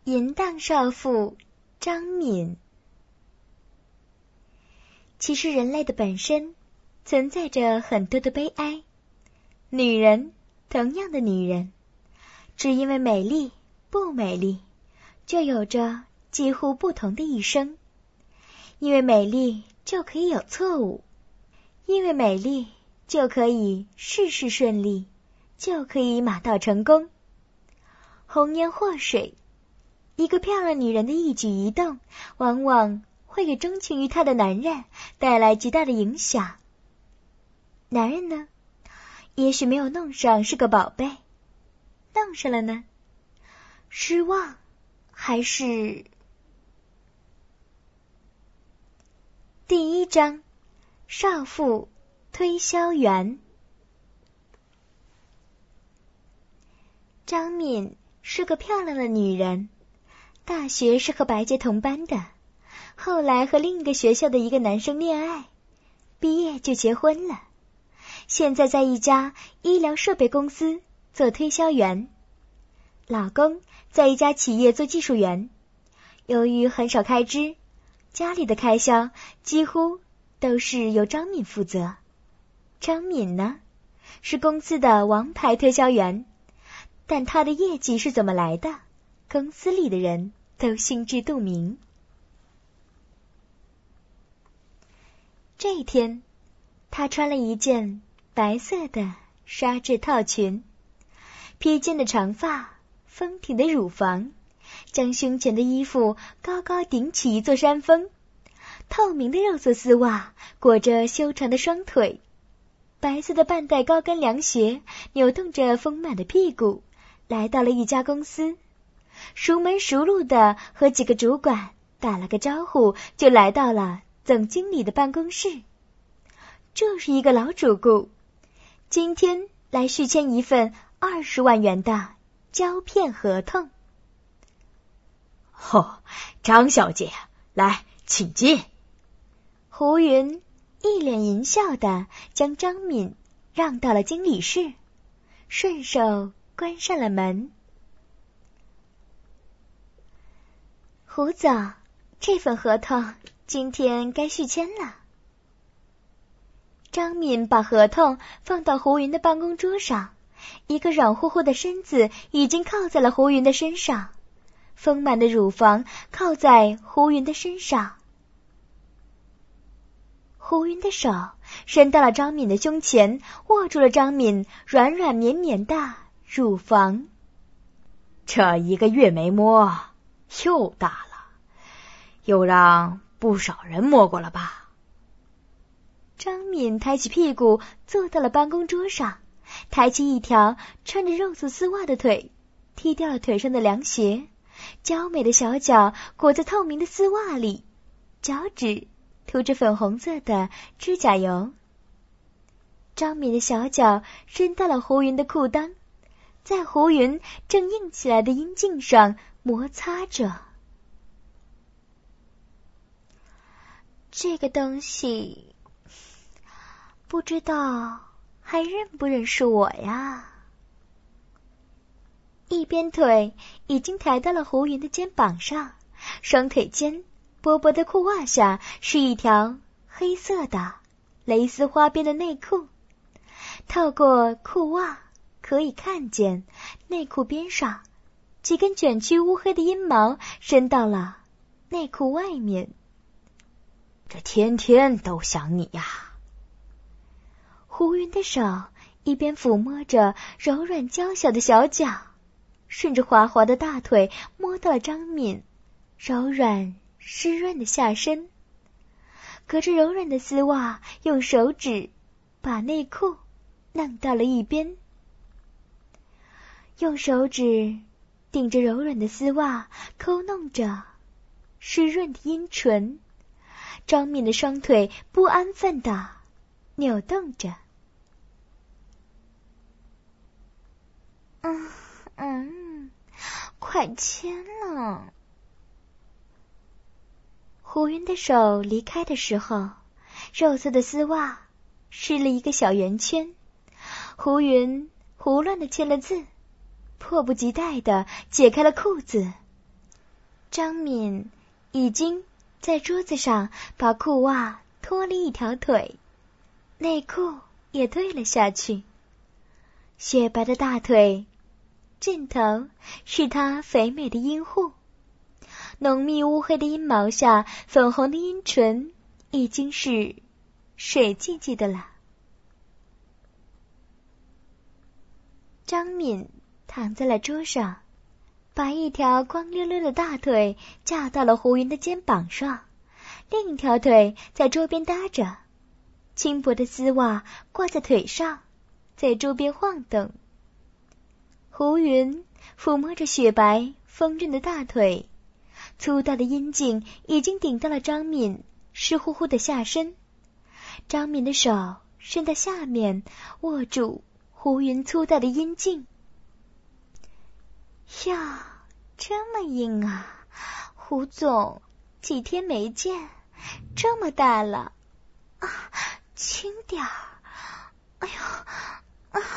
淫荡少妇张敏。其实人类的本身存在着很多的悲哀，女人，同样的女人，只因为美丽不美丽，就有着几乎不同的一生。因为美丽就可以有错误，因为美丽就可以事事顺利，就可以马到成功。红颜祸水，一个漂亮女人的一举一动，往往会给钟情于她的男人带来极大的影响。男人呢，也许没有弄上是个宝贝，弄上了呢，失望还是……第一章，少妇推销员。张敏是个漂亮的女人，大学是和白洁同班的，后来和另一个学校的一个男生恋爱，毕业就结婚了，现在在一家医疗设备公司做推销员，老公在一家企业做技术员。由于很少开支，家里的开销几乎都是由张敏负责。张敏呢，是公司的王牌推销员，但她的业绩是怎么来的，公司里的人都心知肚明。这一天，她穿了一件白色的纱质套裙，披肩的长发，丰挺的乳房，将胸前的衣服高高顶起一座山峰，透明的肉色丝袜裹着修长的双腿，白色的半带高跟凉鞋扭动着丰满的屁股，来到了一家公司，熟门熟路的和几个主管打了个招呼，就来到了总经理的办公室。这是一个老主顾，今天来续签一份20万元的胶片合同。 张小姐，来，请进。 胡云一脸淫笑的将张敏让到了经理室，顺手关上了门。胡总，这份合同今天该续签了。张敏把合同放到胡云的办公桌上，一个软乎乎的身子已经靠在了胡云的身上，丰满的乳房靠在胡云的身上。胡云的手伸到了张敏的胸前，握住了张敏软软绵绵的乳房。 这一个月没摸，又大了，又让不少人摸过了吧？ 张敏抬起屁股坐到了办公桌上，抬起一条穿着肉色丝袜的腿，踢掉了腿上的凉鞋，娇美的小脚裹在透明的丝袜里，脚趾涂着粉红色的指甲油。张敏的小脚伸到了胡云的裤裆，在胡云正硬起来的阴茎上摩擦着。这个东西不知道还认不认识我呀？一边腿已经抬到了胡云的肩膀上，双腿间薄薄的裤袜下是一条黑色的蕾丝花边的内裤，透过裤袜可以看见内裤边上几根卷曲乌黑的阴毛伸到了内裤外面。 这天天都想你呀。 胡云的手一边抚摸着柔软娇小的小脚，顺着滑滑的大腿摸到了张敏柔软湿润的下身，隔着柔软的丝袜用手指把内裤弄到了一边，用手指顶着柔软的丝袜抠弄着湿润的阴唇。张敏的双腿不安分地扭动着。快签了。胡云的手离开的时候，肉色的丝袜湿了一个小圆圈，胡云胡乱地签了字，迫不及待地解开了裤子， 张敏已经在桌子上把裤袜脱了一条腿，内裤也退了下去。雪白的大腿尽头是她肥美的阴户，浓密乌黑的阴毛下，粉红的阴唇已经是水唧唧的了。张敏躺在了桌上，把一条光溜溜的大腿架到了胡云的肩膀上，另一条腿在桌边搭着，轻薄的丝袜挂在腿上，在桌边晃动。胡云抚摸着雪白丰润的大腿，粗大的阴茎已经顶到了张敏湿乎乎的下身。张敏的手伸到下面，握住胡云粗大的阴茎。呀，这么硬啊，胡总，几天没见，这么大了啊，轻点儿，哎呦啊！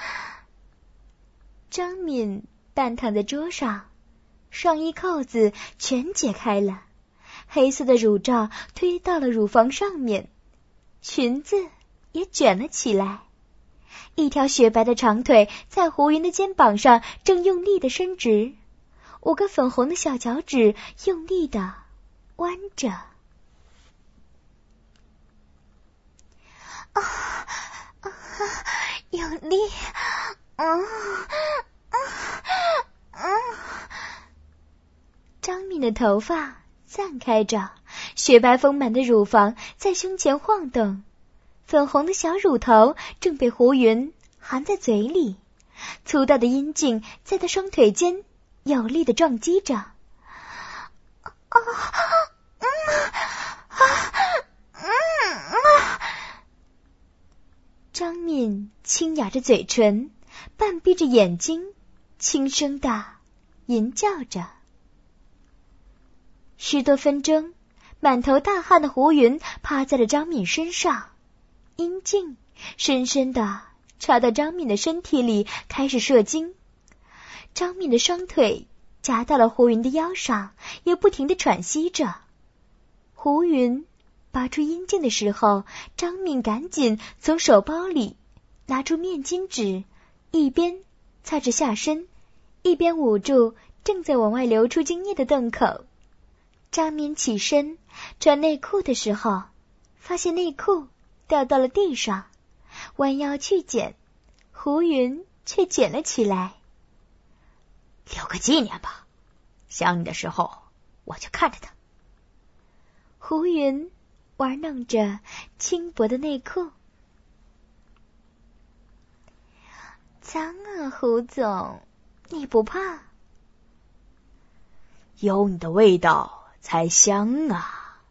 张敏半躺在桌上，上衣扣子全解开了，黑色的乳罩推到了乳房上面，裙子也卷了起来。一条雪白的长腿在胡云的肩膀上正用力地伸直，5个粉红的小脚趾用力地弯着。有力，张敏的头发散开着，雪白丰满的乳房在胸前晃动，粉红的小乳头正被胡云含在嘴里，粗大的阴茎在他双腿间有力地撞击着。张敏轻咬着嘴唇，半闭着眼睛，轻声地吟叫着。10多分钟，满头大汗的胡云趴在了张敏身上，阴茎深深地插到张敏的身体里，开始射精。张敏的双腿夹到了胡云的腰上，也不停地喘息着。胡云拔出阴茎的时候，张敏赶紧从手包里拿出面巾纸，一边擦着下身，一边捂住正在往外流出精液的洞口。张敏起身穿内裤的时候，发现内裤掉到了地上，弯腰去捡，胡云却捡了起来。 留个纪念吧，想你的时候我就看着它。 胡云玩弄着轻薄的内裤。脏啊，胡总，你不怕？ 有你的味道才香啊。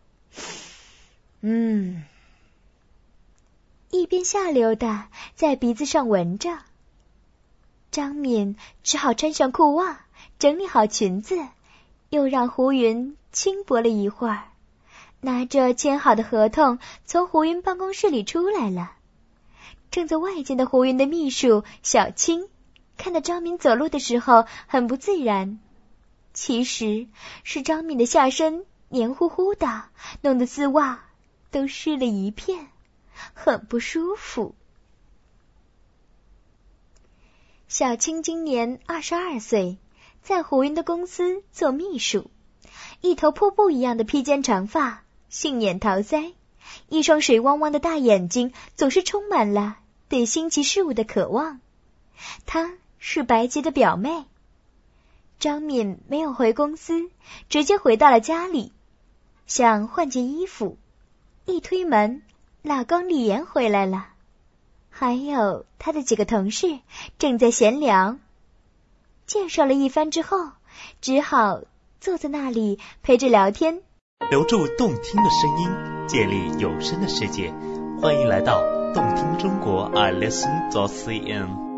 一边下流的在鼻子上闻着。张敏只好穿上裤袜，整理好裙子，又让胡云轻薄了一会儿，拿着签好的合同从胡云办公室里出来了。正在外间的胡云的秘书小青看到张敏走路的时候很不自然，其实是张敏的下身黏糊糊的，弄得丝袜都湿了一片，很不舒服。小青今年22岁，在胡云的公司做秘书，一头瀑布一样的披肩长发，杏眼桃腮，一双水汪汪的大眼睛，总是充满了对新奇事物的渴望。她是白洁的表妹。张敏没有回公司，直接回到了家里，想换件衣服。一推门，老公李岩回来了，还有他的几个同事正在闲聊。介绍了一番之后，只好坐在那里陪着聊天。 留住动听的声音，建立有声的世界，欢迎来到动听中国 iListen.cn。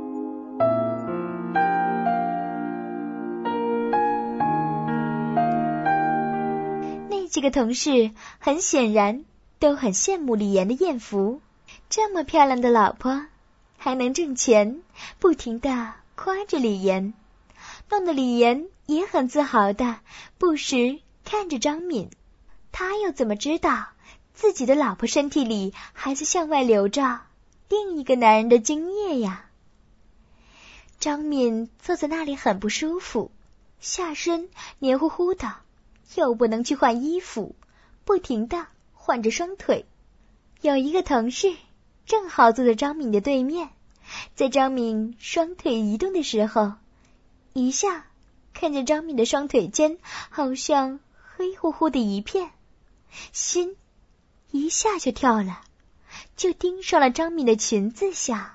那几个同事很显然都很羡慕李岩的艳福，这么漂亮的老婆还能挣钱，不停地夸着李岩，弄得李岩也很自豪的不时看着张敏，他又怎么知道自己的老婆身体里还在向外流着另一个男人的精液呀？张敏坐在那里很不舒服，下身黏糊糊的，又不能去换衣服，不停地换着双腿。有一个同事正好坐在张敏的对面，在张敏双腿移动的时候，一下看见张敏的双腿间好像黑乎乎的一片，心一下就跳了，就盯上了张敏的裙子下。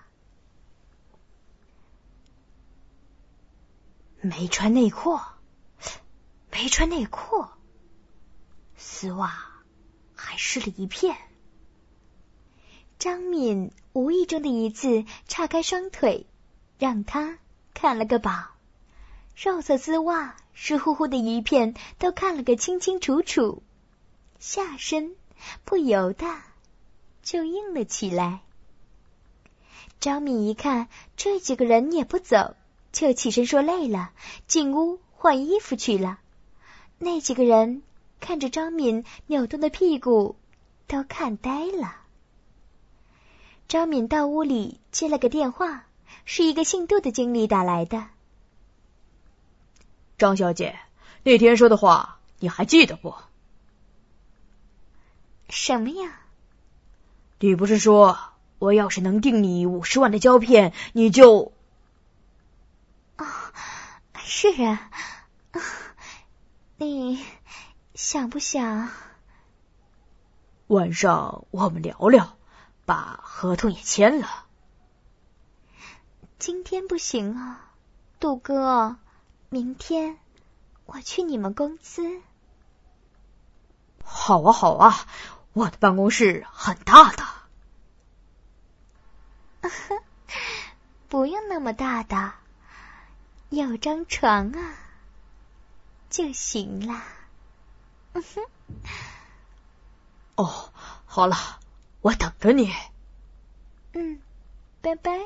没穿内裤，没穿内裤，丝袜还湿了一片。 张敏无意中的一次岔开双腿，让他看了个饱，肉色丝袜湿乎乎的一片都看了个清清楚楚，下身不由得就硬了起来。张敏一看这几个人也不走，就起身说累了，进屋换衣服去了。那几个人看着张敏扭动的屁股都看呆了。张敏到屋里接了个电话，是一个姓杜的经理打来的。 张小姐，那天说的话你还记得不？ 什么呀？ 你不是说我要是能订你50万的胶片，你就…… 是啊，你想不想晚上我们聊聊，把合同也签了？ 今天不行啊，杜哥，明天我去你们公司。 好啊好啊，我的办公室很大的。 不用那么大的，有张床啊就行啦。 哦，好了，我等着你。 拜拜。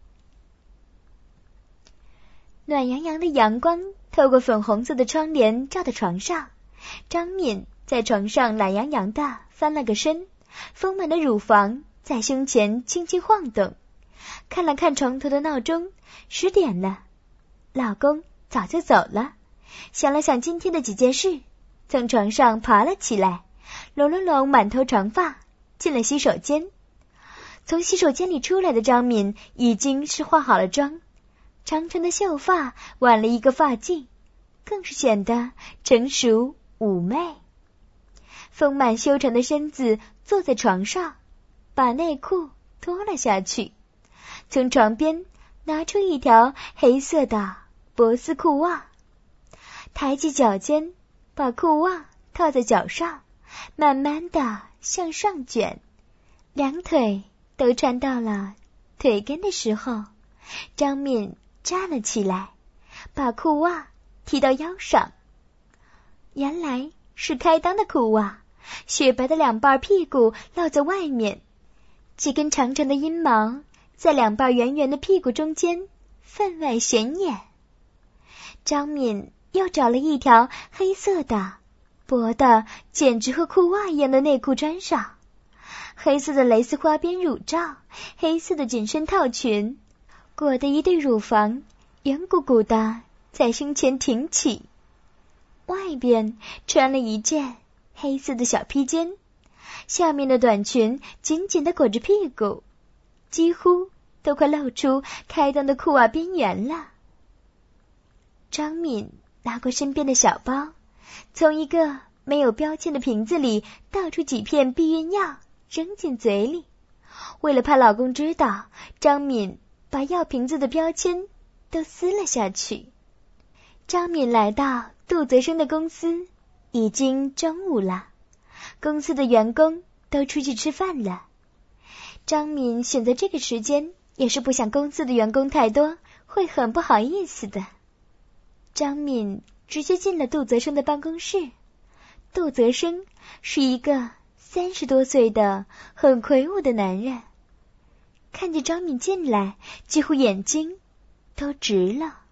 暖洋洋的阳光透过粉红色的窗帘照在床上，张敏在床上懒洋洋的翻了个身，丰满的乳房在胸前轻轻晃动。看了看床头的闹钟，10点了，老公早就走了。想了想今天的几件事，从床上爬了起来，拢了拢满头长发，进了洗手间。从洗手间里出来的张敏已经是化好了妆，长长的秀发挽了一个发髻，更是显得成熟妩媚。丰满修长的身子坐在床上，把内裤脱了下去，从床边拿出一条黑色的薄丝裤袜，抬起脚尖，把裤袜套在脚上，慢慢的向上卷，两腿都穿到了腿根的时候，张敏站了起来，把裤袜提到腰上。原来是开裆的裤袜，雪白的两瓣屁股露在外面，几根长长的阴毛在两瓣圆圆的屁股中间分外显眼。张敏又找了一条黑色的薄的简直和裤袜一样的内裤穿上，黑色的蕾丝花边乳罩，黑色的紧身套裙，裹得一对乳房圆鼓鼓的在胸前挺起，外边穿了一件黑色的小披肩，下面的短裙紧紧地裹着屁股，几乎都快露出开裆的裤袜边缘了。张敏拿过身边的小包，从一个没有标签的瓶子里倒出几片避孕药扔进嘴里。为了怕老公知道，张敏把药瓶子的标签都撕了下去。张敏来到杜泽生的公司，已经中午了，公司的员工都出去吃饭了。张敏选择这个时间，也是不想公司的员工太多，会很不好意思的。张敏直接进了杜泽生的办公室。杜泽生是一个30多岁的很魁梧的男人，看见张敏进来，几乎眼睛都直了。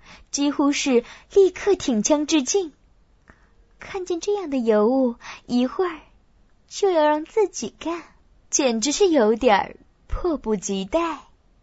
几乎是立刻挺枪致敬。看见这样的尤物，一会儿就要让自己干，简直是有点迫不及待。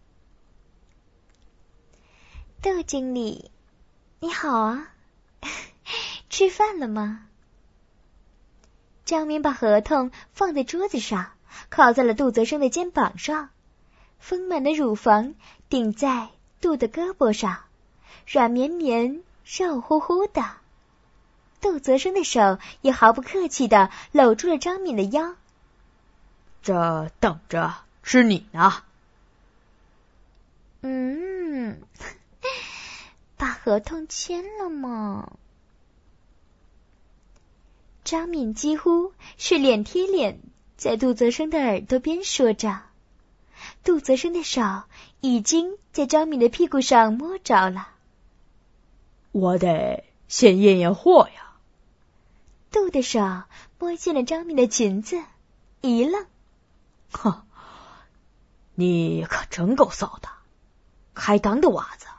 窦经理，你好啊，吃饭了吗？张敏把合同放在桌子上，靠在了杜泽生的肩膀上，丰满的乳房顶在杜的胳膊上，软绵绵肉乎乎的。杜泽生的手也毫不客气地搂住了张敏的腰。 这等着吃你呢。 把合同签了吗？张敏几乎是脸贴脸在杜泽生的耳朵边说着，杜泽生的手已经在张敏的屁股上摸着了。 我得先验验货呀。 杜的手摸进了张敏的裙子，一愣。 哼，你可真够骚的，开裆的袜子。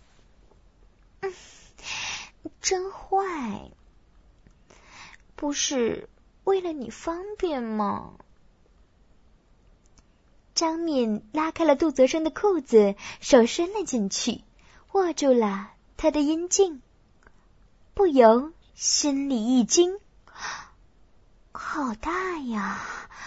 真坏。不是为了你方便吗？张敏拉开了杜泽生的裤子，手伸了进去，握住了他的阴茎，不由心里一惊，好大呀！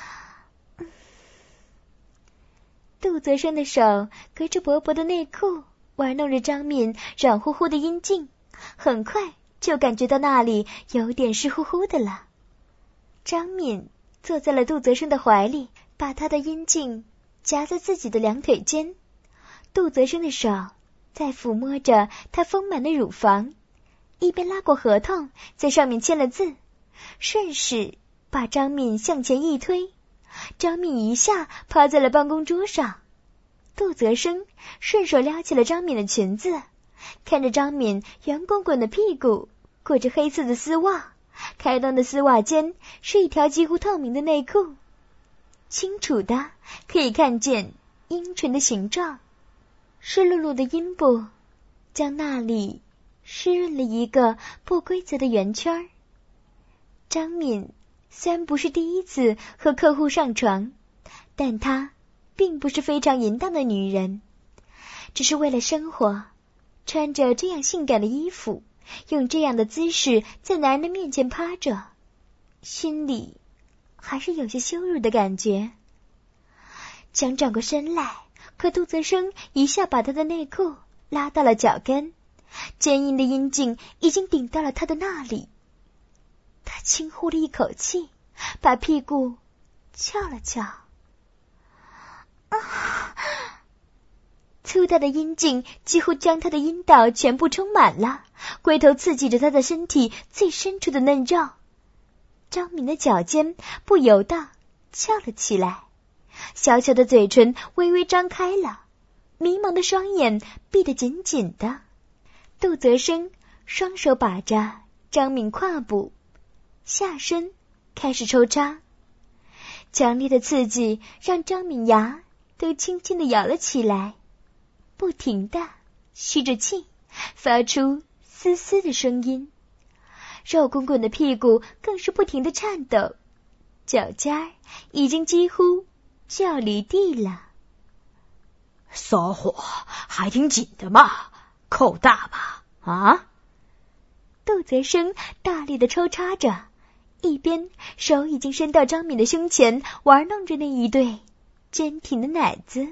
杜泽生的手隔着薄薄的内裤玩弄着张敏软乎乎的阴茎，很快就感觉到那里有点湿乎乎的了。张敏坐在了杜泽生的怀里，把他的阴茎夹在自己的两腿间，杜泽生的手在抚摸着他丰满的乳房，一边拉过合同，在上面签了字，顺势把张敏向前一推，张敏一下趴在了办公桌上。杜泽生顺手撩起了张敏的裙子，看着张敏圆滚滚的屁股裹着黑色的丝袜，开裆的丝袜间是一条几乎透明的内裤，清楚的可以看见阴唇的形状，湿漉漉的阴部将那里湿润了一个不规则的圆圈。张敏虽然不是第一次和客户上床，但她并不是非常淫荡的女人，只是为了生活，穿着这样性感的衣服，用这样的姿势在男人的面前趴着，心里还是有些羞辱的感觉。想转过身来，可杜泽生一下把他的内裤拉到了脚跟，坚硬的阴茎已经顶到了他的那里。他轻呼了一口气，把屁股翘了翘。粗大的阴茎几乎将他的阴道全部充满了，龟头刺激着他的身体最深处的嫩肉。张敏的脚尖不由得翘了起来，小小的嘴唇微微张开了，迷茫的双眼闭得紧紧的。杜泽生双手把着张敏胯部，下身开始抽插，强烈的刺激让张敏牙都轻轻地咬了起来，不停地吸着气，发出嘶嘶的声音。肉滚滚的屁股更是不停地颤抖，脚尖儿已经几乎就要离地了。 骚货还挺紧的嘛，扣大吧啊！ 杜泽生大力地抽插着，一边手已经伸到张敏的胸前，玩弄着那一对坚挺的奶子。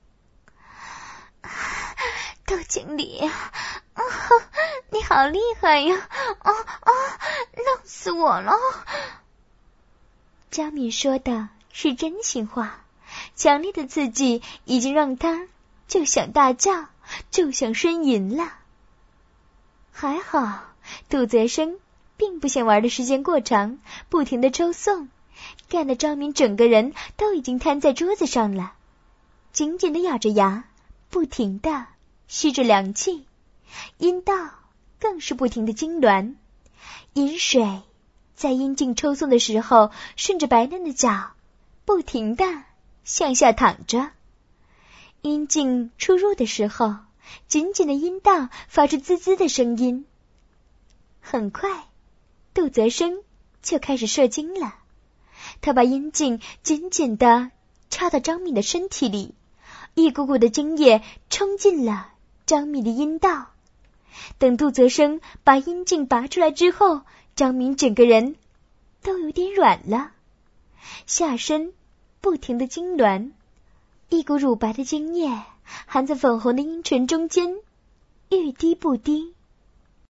窦经理，你好厉害呀！弄死我了！张敏说的是真心话，强烈的刺激已经让他就想大叫，就想呻吟了。还好杜泽生并不想玩的时间过长，不停的抽送，干得张敏整个人都已经瘫在桌子上了，紧紧的咬着牙，不停的吸着凉气，阴道更是不停的痉挛，饮水在阴茎抽送的时候顺着白嫩的脚不停的向下淌着，阴茎出入的时候紧紧的阴道发出滋滋的声音。很快，杜泽生就开始射精了。他把阴茎紧紧地插到张敏的身体里，一股股的精液冲进了张敏的阴道。等杜泽生把阴茎拔出来之后，张敏整个人都有点软了，下身不停地痉挛，一股乳白的精液含在粉红的阴唇中间，欲滴不滴。